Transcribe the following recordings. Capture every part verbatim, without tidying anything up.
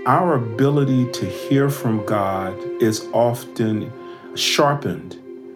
Our ability to hear from God is often sharpened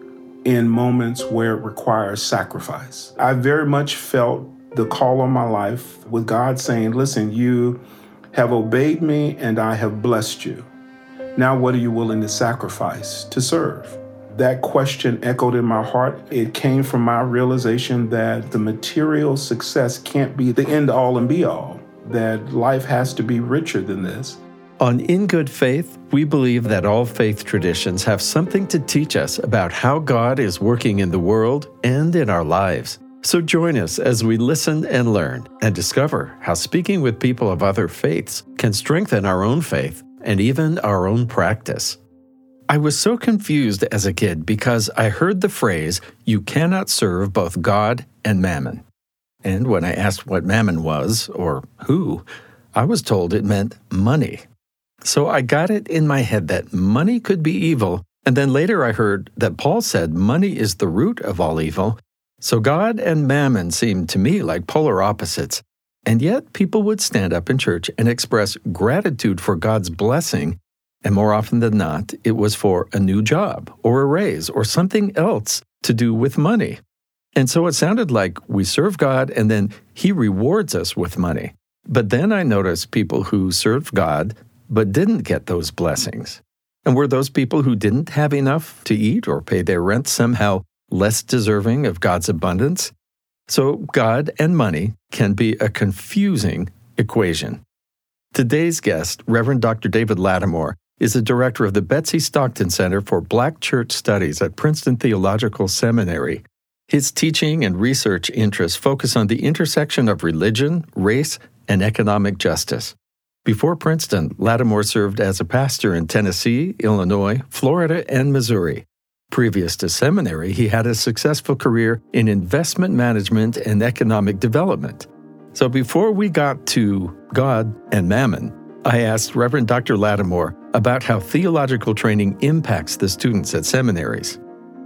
in moments where it requires sacrifice. I very much felt the call on my life with God saying, listen, you have obeyed me and I have blessed you. Now, what are you willing to sacrifice to serve? That question echoed in my heart. It came from my realization that the material success can't be the end all and be all, that life has to be richer than this. On In Good Faith, we believe that all faith traditions have something to teach us about how God is working in the world and in our lives. So join us as we listen and learn and discover how speaking with people of other faiths can strengthen our own faith and even our own practice. I was so confused as a kid because I heard the phrase, "You cannot serve both God and mammon." And when I asked what mammon was, or who, I was told it meant money. So I got it in my head that money could be evil, and then later I heard that Paul said money is the root of all evil. So God and mammon seemed to me like polar opposites, and yet people would stand up in church and express gratitude for God's blessing, and more often than not, it was for a new job, or a raise, or something else to do with money. And so it sounded like we serve God and then He rewards us with money. But then I noticed people who served God but didn't get those blessings. And were those people who didn't have enough to eat or pay their rent somehow less deserving of God's abundance? So God and money can be a confusing equation. Today's guest, Reverend Doctor David Lattimore, is the director of the Betsy Stockton Center for Black Church Studies at Princeton Theological Seminary. His teaching and research interests focus on the intersection of religion, race, and economic justice. Before Princeton, Lattimore served as a pastor in Tennessee, Illinois, Florida, and Missouri. Previous to seminary, he had a successful career in investment management and economic development. So before we got to God and mammon, I asked Reverend Doctor Lattimore about how theological training impacts the students at seminaries.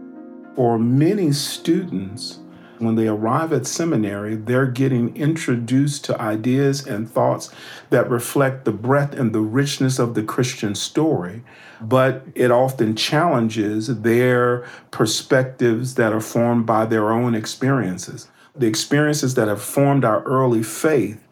For many students, when they arrive at seminary, they're getting introduced to ideas and thoughts that reflect the breadth and the richness of the Christian story, but it often challenges their perspectives that are formed by their own experiences. The experiences that have formed our early faith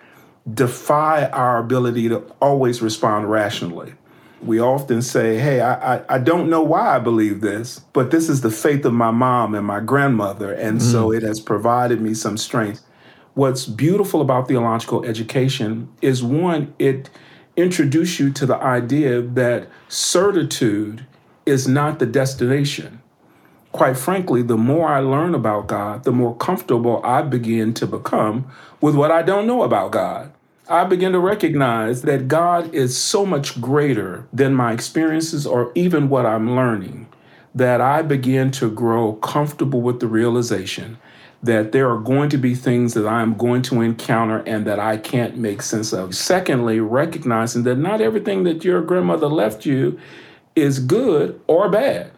defy our ability to always respond rationally. We often say, hey, I, I, I don't know why I believe this, but this is the faith of my mom and my grandmother, and mm. so it has provided me some strength. What's beautiful about theological education is, one, it introduces you to the idea that certitude is not the destination. Quite frankly, the more I learn about God, the more comfortable I begin to become with what I don't know about God. I begin to recognize that God is so much greater than my experiences or even what I'm learning, that I begin to grow comfortable with the realization that there are going to be things that I'm going to encounter and that I can't make sense of. Secondly, recognizing that not everything that your grandmother left you is good or bad.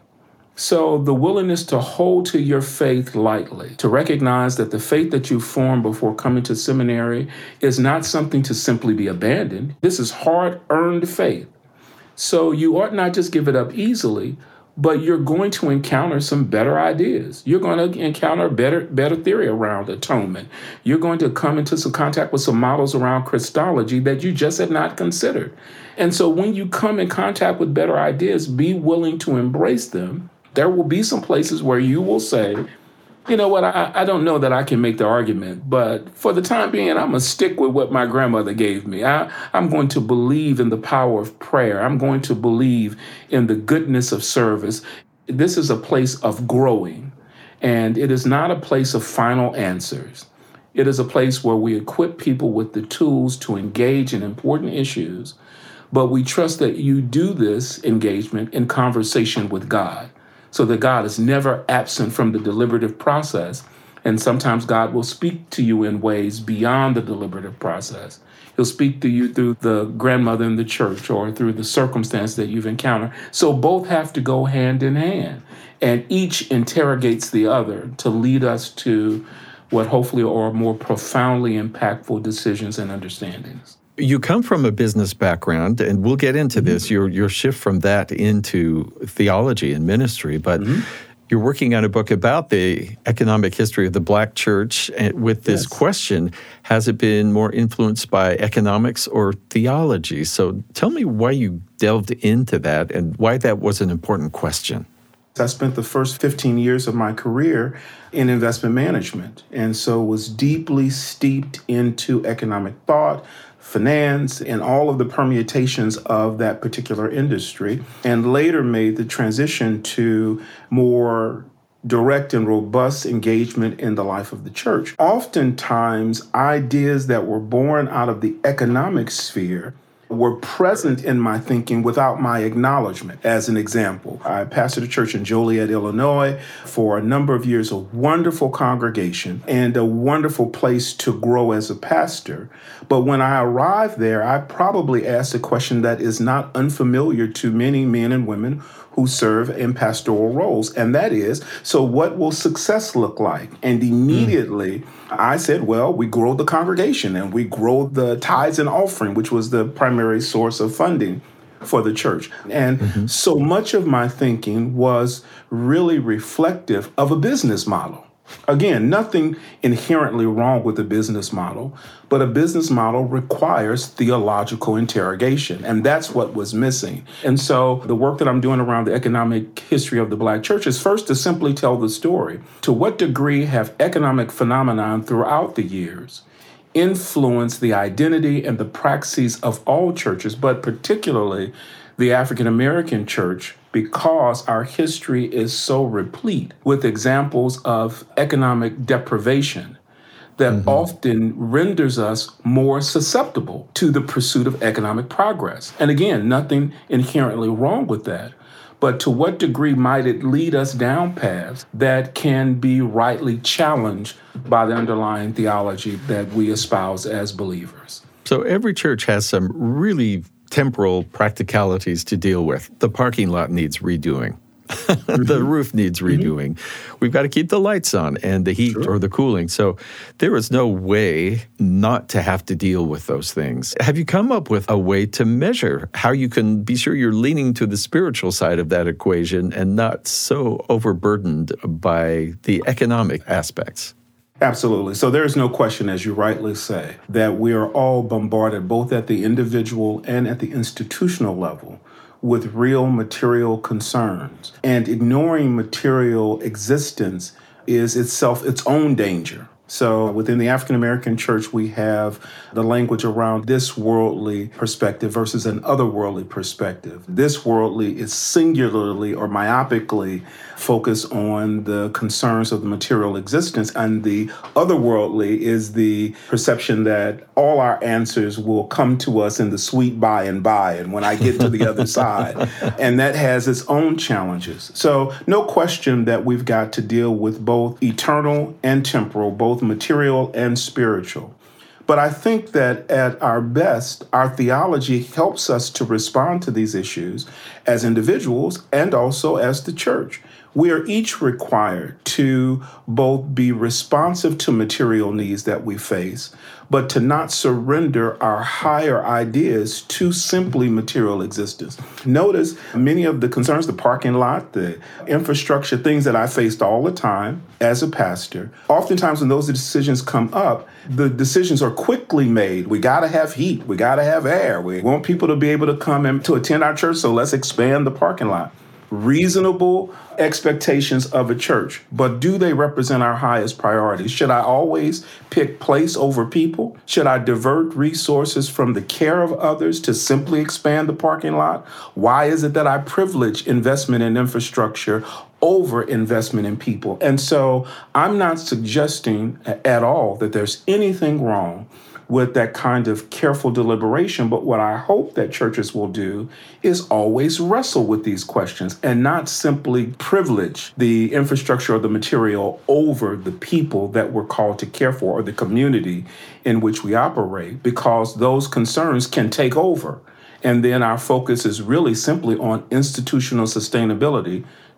So the willingness to hold to your faith lightly, to recognize that the faith that you formed before coming to seminary is not something to simply be abandoned. This is hard-earned faith. So you ought not just give it up easily, but you're going to encounter some better ideas. You're going to encounter better, better theory around atonement. You're going to come into some contact with some models around Christology that you just had not considered. And so when you come in contact with better ideas, be willing to embrace them. There will be some places where you will say, you know what, I, I don't know that I can make the argument, but for the time being, I'm going to stick with what my grandmother gave me. I, I'm going to believe in the power of prayer. I'm going to believe in the goodness of service. This is a place of growing, and it is not a place of final answers. It is a place where we equip people with the tools to engage in important issues, but we trust that you do this engagement in conversation with God, so that God is never absent from the deliberative process. And sometimes God will speak to you in ways beyond the deliberative process. He'll speak to you through the grandmother in the church or through the circumstance that you've encountered. So both have to go hand in hand. And each interrogates the other to lead us to what hopefully are more profoundly impactful decisions and understandings. You come from a business background, and we'll get into mm-hmm. this, your your shift from that into theology and ministry, but mm-hmm. you're working on a book about the economic history of the Black church with this yes. question, has it been more influenced by economics or theology? So tell me why you delved into that and why that was an important question. I spent the first fifteen years of my career in investment management, and so was deeply steeped into economic thought, finance, and all of the permutations of that particular industry, and later made the transition to more direct and robust engagement in the life of the church. Oftentimes, ideas that were born out of the economic sphere were present in my thinking without my acknowledgement. As an example, I pastored a church in Joliet, Illinois for a number of years, a wonderful congregation and a wonderful place to grow as a pastor. But when I arrived there, I probably asked a question that is not unfamiliar to many men and women who serve in pastoral roles. And that is, so what will success look like? And immediately mm. I said, well, we grow the congregation and we grow the tithes and offering, which was the primary source of funding for the church. And mm-hmm. so much of my thinking was really reflective of a business model. Again, nothing inherently wrong with a business model, but a business model requires theological interrogation, and that's what was missing. And so the work that I'm doing around the economic history of the Black church is first to simply tell the story. To what degree have economic phenomenon throughout the years influenced the identity and the praxis of all churches, but particularly the African American church, because our history is so replete with examples of economic deprivation that mm-hmm. often renders us more susceptible to the pursuit of economic progress. And again, nothing inherently wrong with that. But to what degree might it lead us down paths that can be rightly challenged by the underlying theology that we espouse as believers? So every church has some really temporal practicalities to deal with. The parking lot needs redoing. Mm-hmm. The roof needs redoing. Mm-hmm. We've got to keep the lights on and the heat sure. or the cooling. So there is no way not to have to deal with those things. Have you come up with a way to measure how you can be sure you're leaning to the spiritual side of that equation and not so overburdened by the economic aspects? Absolutely. So there is no question, as you rightly say, that we are all bombarded both at the individual and at the institutional level with real material concerns. And ignoring material existence is itself its own danger. So within the African American church, we have the language around this worldly perspective versus an otherworldly perspective. This worldly is singularly or myopically focused on the concerns of the material existence, and the otherworldly is the perception that all our answers will come to us in the sweet by and by, and when I get to the other side. And that has its own challenges. So no question that we've got to deal with both eternal and temporal, both material and spiritual. But I think that at our best, our theology helps us to respond to these issues as individuals and also as the church. We are each required to both be responsive to material needs that we face, but to not surrender our higher ideas to simply material existence. Notice many of the concerns, the parking lot, the infrastructure, things that I faced all the time as a pastor. Oftentimes when those decisions come up, the decisions are quickly made. We got to have heat. We got to have air. We want people to be able to come and to attend our church, so let's expand the parking lot. Reasonable expectations of a church, but do they represent our highest priorities? Should I always pick place over people? Should I divert resources from the care of others to simply expand the parking lot? Why is it that I privilege investment in infrastructure over investment in people? And so I'm not suggesting at all that there's anything wrong with that kind of careful deliberation. But what I hope that churches will do is always wrestle with these questions and not simply privilege the infrastructure or the material over the people that we're called to care for or the community in which we operate, because those concerns can take over. And then our focus is really simply on institutional sustainability,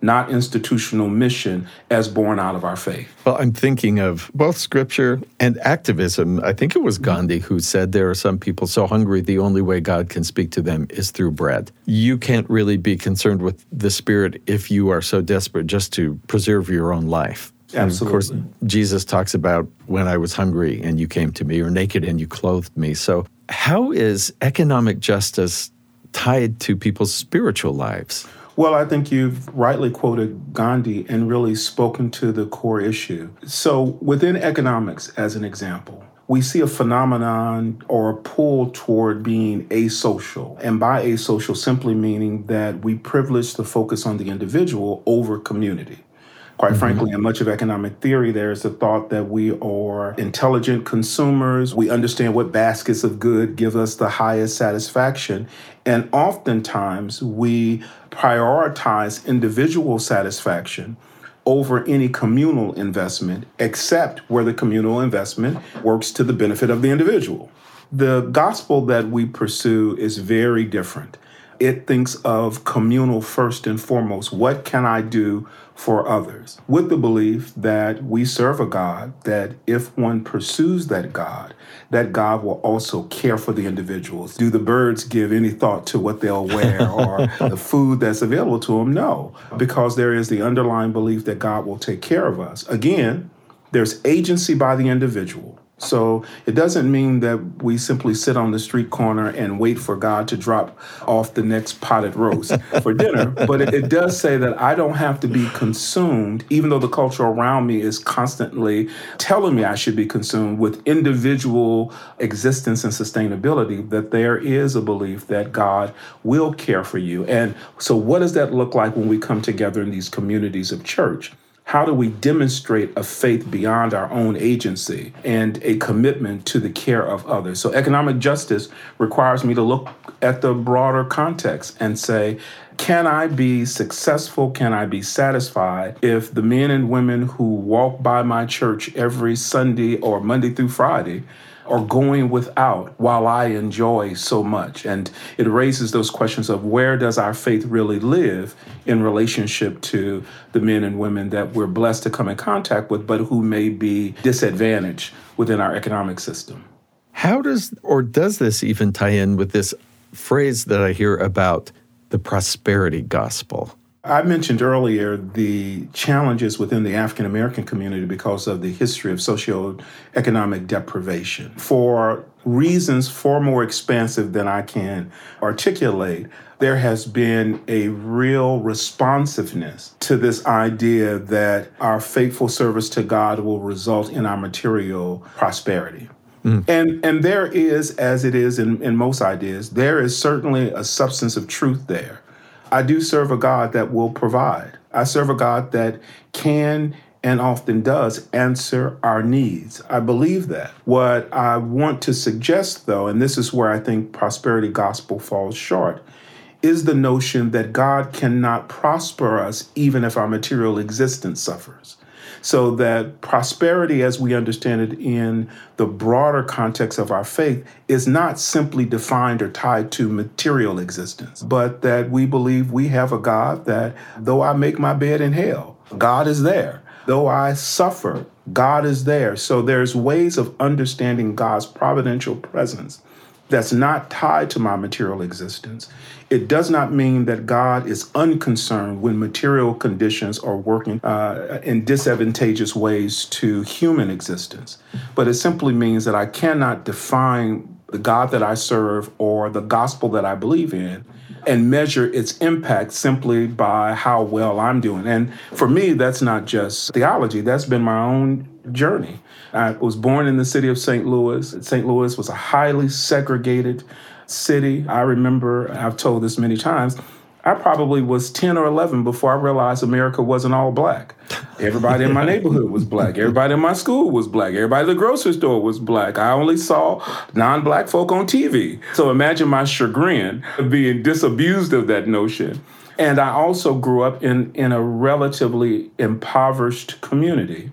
not institutional mission as born out of our faith. Well, I'm thinking of both scripture and activism. I think it was Gandhi who said there are some people so hungry the only way God can speak to them is through bread. You can't really be concerned with the Spirit if you are so desperate just to preserve your own life. Absolutely. And of course, Jesus talks about when I was hungry and you came to me, or naked and you clothed me. So how is economic justice tied to people's spiritual lives? Well, I think you've rightly quoted Gandhi and really spoken to the core issue. So within economics, as an example, we see a phenomenon or a pull toward being asocial. And by asocial, simply meaning that we privilege the focus on the individual over community. Quite mm-hmm. frankly, in much of economic theory, there's the thought that we are intelligent consumers. We understand what baskets of good give us the highest satisfaction. And oftentimes, we prioritize individual satisfaction over any communal investment, except where the communal investment works to the benefit of the individual. The gospel that we pursue is very different. It thinks of communal first and foremost. What can I do for others? With the belief that we serve a God that if one pursues that God, that God will also care for the individuals. Do the birds give any thought to what they'll wear or the food that's available to them? No, because there is the underlying belief that God will take care of us. Again, there's agency by the individual. So it doesn't mean that we simply sit on the street corner and wait for God to drop off the next potted roast for dinner. But it, it does say that I don't have to be consumed, even though the culture around me is constantly telling me I should be consumed with individual existence and sustainability, that there is a belief that God will care for you. And so what does that look like when we come together in these communities of church? How do we demonstrate a faith beyond our own agency and a commitment to the care of others? So economic justice requires me to look at the broader context and say, can I be successful? Can I be satisfied if the men and women who walk by my church every Sunday or Monday through Friday are going without while I enjoy so much? And it raises those questions of where does our faith really live in relationship to the men and women that we're blessed to come in contact with, but who may be disadvantaged within our economic system. How does, or does this even tie in with this phrase that I hear about the prosperity gospel? I mentioned earlier the challenges within the African American community because of the history of socioeconomic deprivation. For reasons far more expansive than I can articulate, there has been a real responsiveness to this idea that our faithful service to God will result in our material prosperity. Mm. And and there is, as it is in, in most ideas, there is certainly a substance of truth there. I do serve a God that will provide. I serve a God that can and often does answer our needs. I believe that. What I want to suggest, though, and this is where I think prosperity gospel falls short, is the notion that God cannot prosper us even if our material existence suffers. So that prosperity, as we understand it in the broader context of our faith, is not simply defined or tied to material existence, but that we believe we have a God that, though I make my bed in hell, God is there. Though I suffer, God is there. So there's ways of understanding God's providential presence that's not tied to my material existence. It does not mean that God is unconcerned when material conditions are working uh, in disadvantageous ways to human existence. But it simply means that I cannot define the God that I serve or the gospel that I believe in and measure its impact simply by how well I'm doing. And for me, that's not just theology. That's been my own journey. I was born in the city of Saint Louis. Saint Louis was a highly segregated city. I remember, I've told this many times, I probably was ten or eleven before I realized America wasn't all black. Everybody in my neighborhood was black. Everybody in my school was black. Everybody at the grocery store was black. I only saw non-black folk on T V. So imagine my chagrin being disabused of that notion. And I also grew up in, in a relatively impoverished community.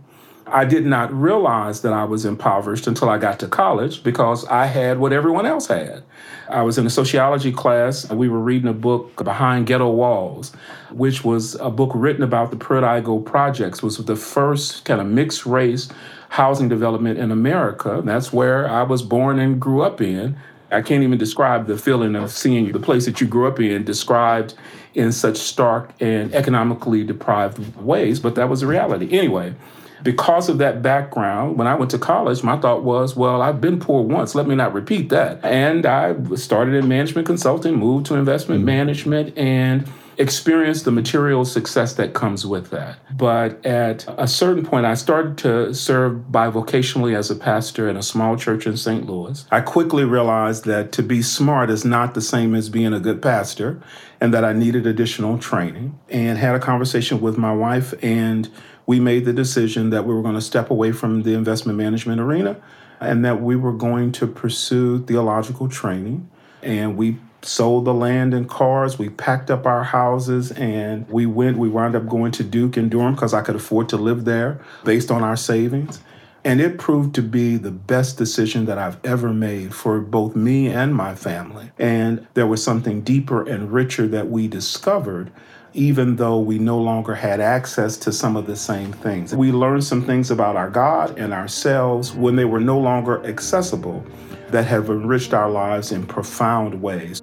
I did not realize that I was impoverished until I got to college because I had what everyone else had. I was in a sociology class, and we were reading a book, Behind Ghetto Walls, which was a book written about the Pruitt-Igoe projects. It was the first kind of mixed race housing development in America. That's where I was born and grew up in. I can't even describe the feeling of seeing the place that you grew up in described in such stark and economically deprived ways, but that was the reality. Anyway, because of that background, when I went to college, my thought was, well, I've been poor once. Let me not repeat that. And I started in management consulting, moved to investment mm-hmm. management, and experienced the material success that comes with that. But at a certain point, I started to serve bivocationally as a pastor in a small church in Saint Louis. I quickly realized that to be smart is not the same as being a good pastor, and that I needed additional training, and had a conversation with my wife, and we made the decision that we were going to step away from the investment management arena and that we were going to pursue theological training. And we sold the land and cars. We packed up our houses and we went, we wound up going to Duke and Durham because I could afford to live there based on our savings. And it proved to be the best decision that I've ever made for both me and my family. And there was something deeper and richer that we discovered, even though we no longer had access to some of the same things. We learned some things about our God and ourselves when they were no longer accessible that have enriched our lives in profound ways.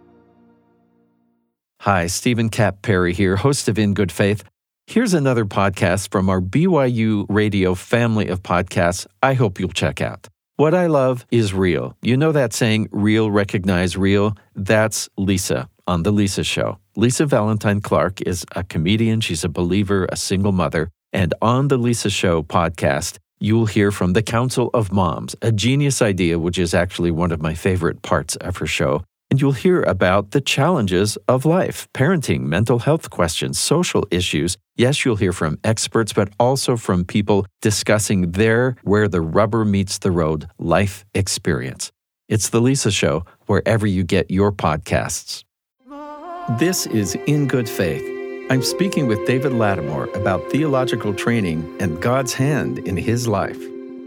Hi, Stephen Kapp Perry here, host of In Good Faith. Here's another podcast from our B Y U Radio family of podcasts I hope you'll check out. What I love is real. You know that saying, real recognize real? That's Lisa on The Lisa Show. Lisa Valentine Clark is a comedian. She's a believer, a single mother. And on The Lisa Show podcast, you'll hear from the Council of Moms, a genius idea, which is actually one of my favorite parts of her show. And you'll hear about the challenges of life, parenting, mental health questions, social issues. Yes, you'll hear from experts, but also from people discussing their where the rubber meets the road life experience. It's The Lisa Show, wherever you get your podcasts. This is In Good Faith. I'm speaking with David Lattimore about theological training and God's hand in his life.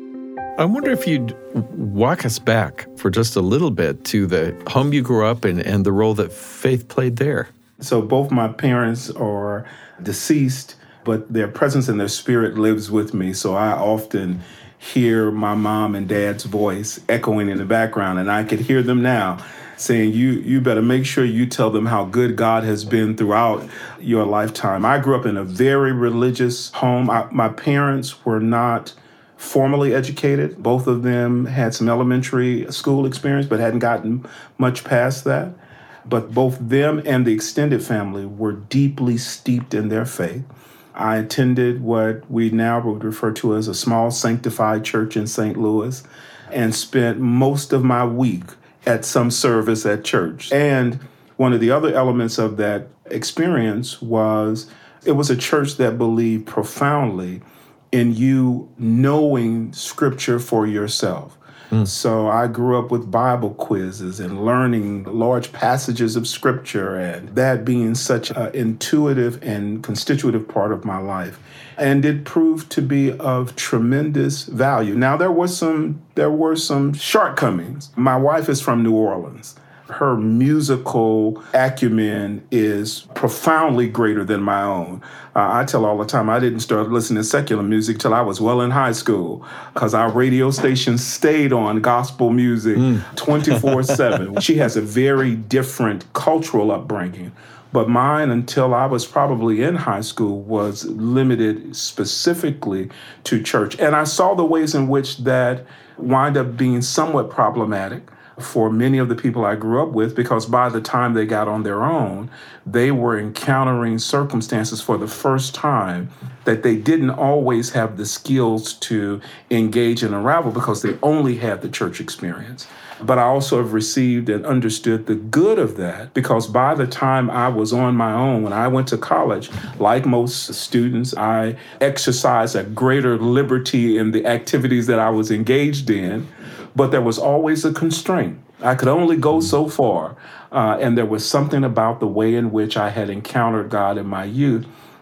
I wonder if you'd walk us back for just a little bit to the home you grew up in and the role that faith played there. So both my parents are deceased, but their presence and their spirit lives with me. So I often hear my mom and dad's voice echoing in the background, and I could hear them now saying, you you better make sure you tell them how good God has been throughout your lifetime. I grew up in a very religious home. I, my parents were not formally educated. Both of them had some elementary school experience, but hadn't gotten much past that. But both them and the extended family were deeply steeped in their faith. I attended what we now would refer to as a small sanctified church in Saint Louis and spent most of my week at some service at church. And one of the other elements of that experience was it was a church that believed profoundly in you knowing Scripture for yourself. Mm. So I grew up with Bible quizzes and learning large passages of Scripture, and that being such an intuitive and constitutive part of my life. And it proved to be of tremendous value. Now, there were some there were some shortcomings. My wife is from New Orleans. Her musical acumen is profoundly greater than my own. Uh, I tell all the time I didn't start listening to secular music till I was well in high school because our radio station stayed on gospel music mm. twenty-four seven. She has a very different cultural upbringing. But mine, until I was probably in high school, was limited specifically to church. And I saw the ways in which that wind up being somewhat problematic for many of the people I grew up with, because by the time they got on their own, they were encountering circumstances for the first time that they didn't always have the skills to engage and unravel because they only had the church experience. But I also have received and understood the good of that, because by the time I was on my own, when I went to college, like most students, I exercised a greater liberty in the activities that I was engaged in, but there was always a constraint. I could only go so far, uh, and there was something about the way in which I had encountered God in my youth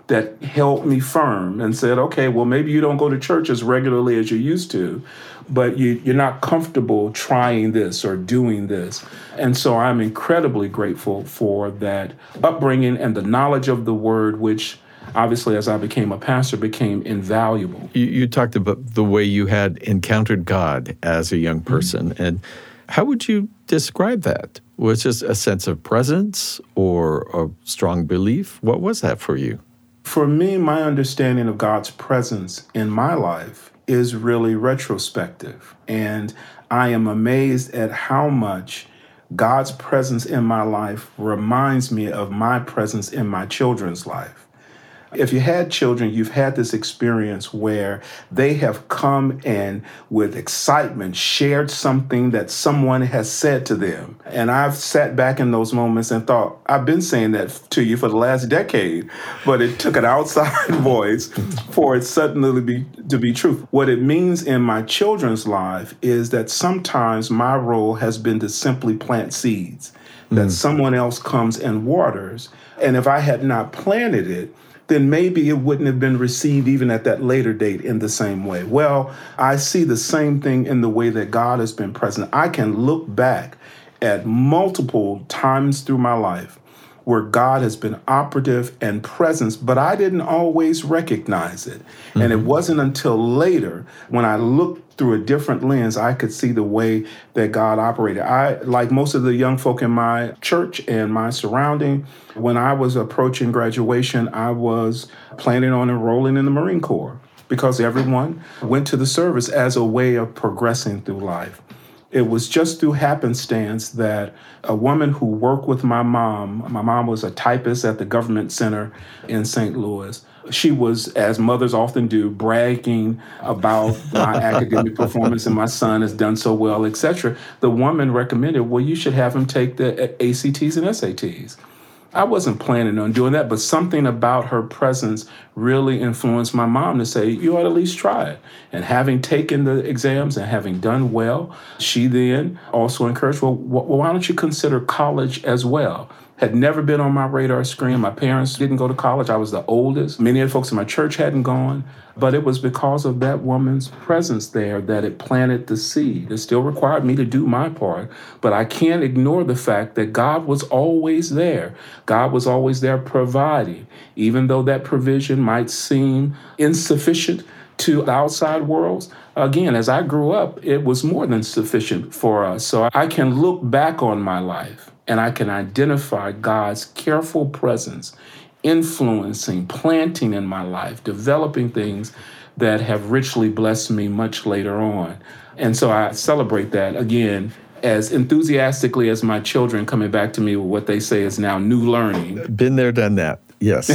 that held me firm and said, okay, well, maybe you don't go to church as regularly as you used to, but you, you're not comfortable trying this or doing this. And so I'm incredibly grateful for that upbringing and the knowledge of the word, which obviously, as I became a pastor, became invaluable. You, you talked about the way you had encountered God as a young person. Mm-hmm. And how would you describe that? Was it just a sense of presence or a strong belief? What was that for you? For me, my understanding of God's presence in my life is really retrospective. And I am amazed at how much God's presence in my life reminds me of my presence in my children's life. If you had children, you've had this experience where they have come and with excitement shared something that someone has said to them. And I've sat back in those moments and thought, I've been saying that to you for the last decade, but it took an outside voice for it suddenly to be, to be true. What it means in my children's life is that sometimes my role has been to simply plant seeds, that mm. someone else comes and waters. And if I had not planted it, then maybe it wouldn't have been received even at that later date in the same way. Well, I see the same thing in the way that God has been present. I can look back at multiple times through my life where God has been operative and present, but I didn't always recognize it. Mm-hmm. And it wasn't until later when I looked through a different lens, I could see the way that God operated. I, like most of the young folk in my church and my surrounding, when I was approaching graduation, I was planning on enrolling in the Marine Corps because everyone went to the service as a way of progressing through life. It was just through happenstance that a woman who worked with my mom, my mom was a typist at the government center in Saint Louis. She was, as mothers often do, bragging about my academic performance and my son has done so well, et cetera. The woman recommended, well, you should have him take the A C Ts and S A Ts. I wasn't planning on doing that, but something about her presence really influenced my mom to say, you ought to at least try it. And having taken the exams and having done well, she then also encouraged, well, why don't you consider college as well? Had never been on my radar screen. My parents didn't go to college. I was the oldest. Many of the folks in my church hadn't gone. But it was because of that woman's presence there that it planted the seed. It still required me to do my part. But I can't ignore the fact that God was always there. God was always there providing. Even though that provision might seem insufficient to the outside worlds, again, as I grew up, it was more than sufficient for us. So I can look back on my life and I can identify God's careful presence, influencing, planting in my life, developing things that have richly blessed me much later on. And so I celebrate that, again, as enthusiastically as my children coming back to me with what they say is now new learning. Been there, done that. Yes.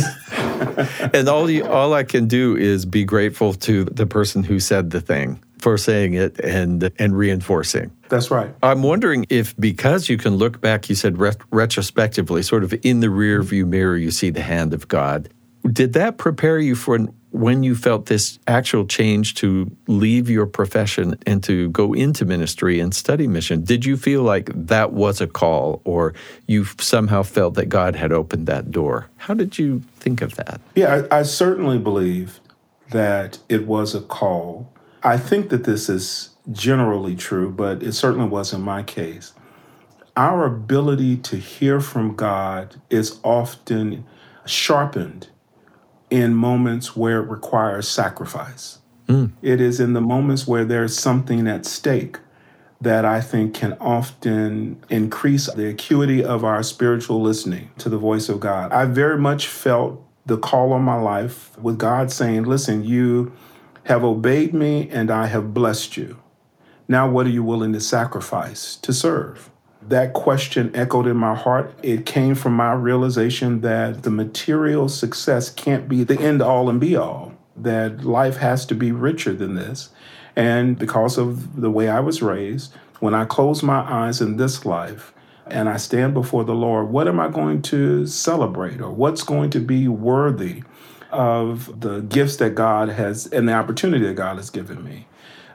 And all you, all I can do is be grateful to the person who said the thing for saying it and and reinforcing. That's right. I'm wondering if because you can look back, you said ret- retrospectively, sort of in the rear view mirror, you see the hand of God. Did that prepare you for when you felt this actual change to leave your profession and to go into ministry and study mission? Did you feel like that was a call, or you somehow felt that God had opened that door? How did you think of that? Yeah, I, I certainly believe that it was a call. I think that this is generally true, but it certainly was in my case. Our ability to hear from God is often sharpened in moments where it requires sacrifice. Mm. It is in the moments where there's something at stake that I think can often increase the acuity of our spiritual listening to the voice of God. I very much felt the call on my life with God saying, listen, you have obeyed me and I have blessed you. Now, what are you willing to sacrifice to serve? That question echoed in my heart. It came from my realization that the material success can't be the end all and be all, that life has to be richer than this. And because of the way I was raised, when I close my eyes in this life and I stand before the Lord, what am I going to celebrate, or what's going to be worthy of the gifts that God has and the opportunity that God has given me?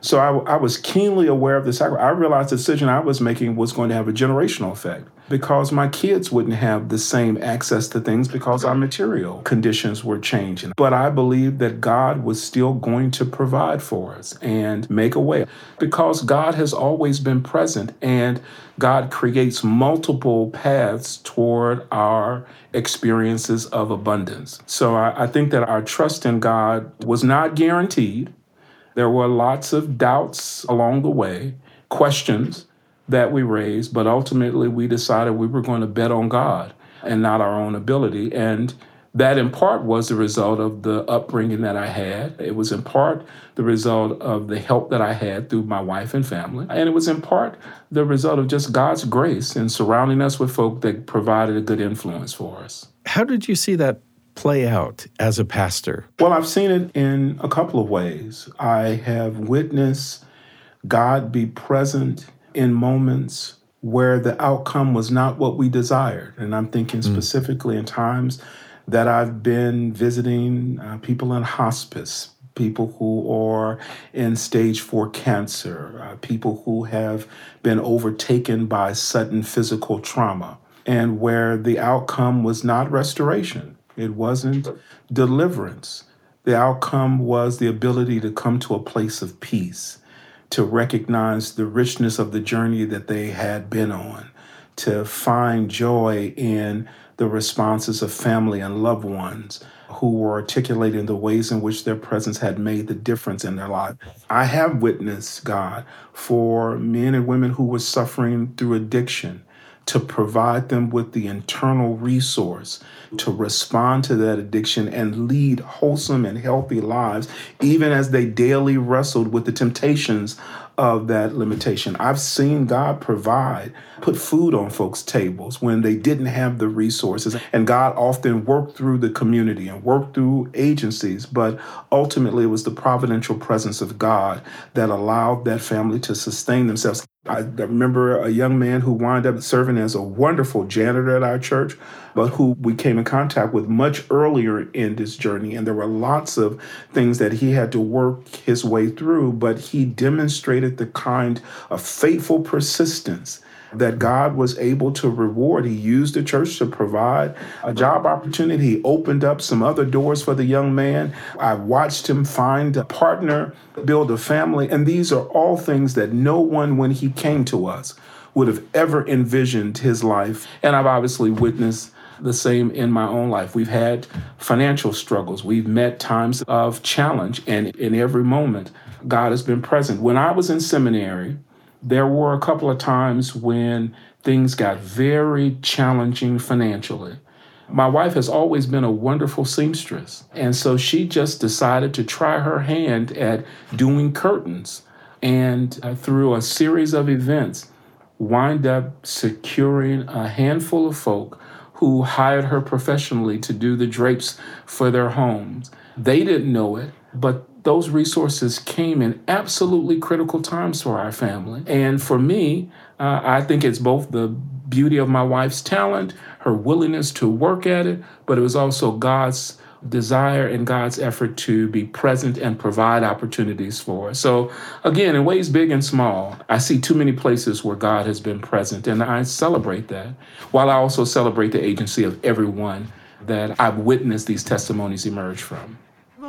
So I, I was keenly aware of the sacrifice. I realized the decision I was making was going to have a generational effect because my kids wouldn't have the same access to things because our material conditions were changing. But I believed that God was still going to provide for us and make a way because God has always been present and God creates multiple paths toward our experiences of abundance. So I, I think that our trust in God was not guaranteed. There were lots of doubts along the way, questions that we raised, but ultimately we decided we were going to bet on God and not our own ability. And that in part was the result of the upbringing that I had. It was in part the result of the help that I had through my wife and family. And it was in part the result of just God's grace in surrounding us with folk that provided a good influence for us. How did you see that play out as a pastor? Well, I've seen it in a couple of ways. I have witnessed God be present in moments where the outcome was not what we desired. And I'm thinking specifically in times that I've been visiting uh, people in hospice, people who are in stage four cancer, uh, people who have been overtaken by sudden physical trauma, and where the outcome was not restoration. It wasn't deliverance. The outcome was the ability to come to a place of peace, to recognize the richness of the journey that they had been on, to find joy in the responses of family and loved ones who were articulating the ways in which their presence had made the difference in their life. I have witnessed God for men and women who were suffering through addiction, to provide them with the internal resource to respond to that addiction and lead wholesome and healthy lives, even as they daily wrestled with the temptations of that limitation. I've seen God provide, put food on folks' tables when they didn't have the resources. And God often worked through the community and worked through agencies, but ultimately it was the providential presence of God that allowed that family to sustain themselves. I remember a young man who wound up serving as a wonderful janitor at our church, but who we came in contact with much earlier in this journey. And there were lots of things that he had to work his way through, but he demonstrated the kind of faithful persistence that God was able to reward. He used the church to provide a job opportunity. He opened up some other doors for the young man. I watched him find a partner, build a family. And these are all things that no one, when he came to us, would have ever envisioned his life. And I've obviously witnessed the same in my own life. We've had financial struggles. We've met times of challenge. And in every moment, God has been present. When I was in seminary, there were a couple of times when things got very challenging financially. My wife has always been a wonderful seamstress, and so she just decided to try her hand at doing curtains, and uh, through a series of events, wind up securing a handful of folk who hired her professionally to do the drapes for their homes. They didn't know it, but those resources came in absolutely critical times for our family. And for me, uh, I think it's both the beauty of my wife's talent, her willingness to work at it, but it was also God's desire and God's effort to be present and provide opportunities for us. So again, in ways big and small, I see too many places where God has been present, and I celebrate that, while I also celebrate the agency of everyone that I've witnessed these testimonies emerge from.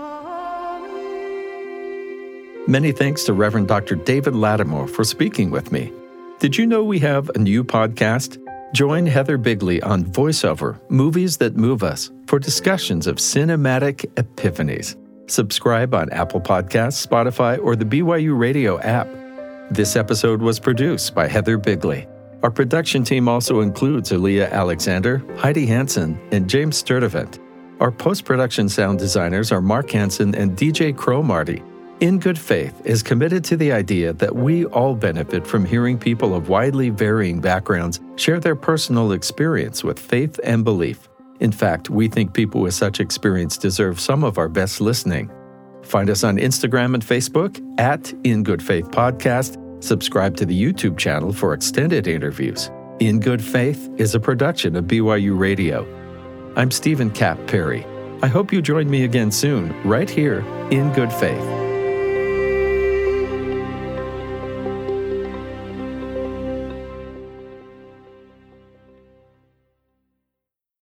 Many thanks to Reverend Doctor David Lattimore for speaking with me. Did you know we have a new podcast? Join Heather Bigley on VoiceOver, Movies That Move Us, for discussions of cinematic epiphanies. Subscribe on Apple Podcasts, Spotify, or the B Y U Radio app. This episode was produced by Heather Bigley. Our production team also includes Aaliyah Alexander, Heidi Hansen, and James Sturdivant. Our post-production sound designers are Mark Hansen and D J Cromarty. In Good Faith is committed to the idea that we all benefit from hearing people of widely varying backgrounds share their personal experience with faith and belief. In fact, we think people with such experience deserve some of our best listening. Find us on Instagram and Facebook at In Good Faith Podcast. Subscribe to the YouTube channel for extended interviews. In Good Faith is a production of B Y U Radio. I'm Stephen Cap Perry. I hope you join me again soon, right here in Good Faith.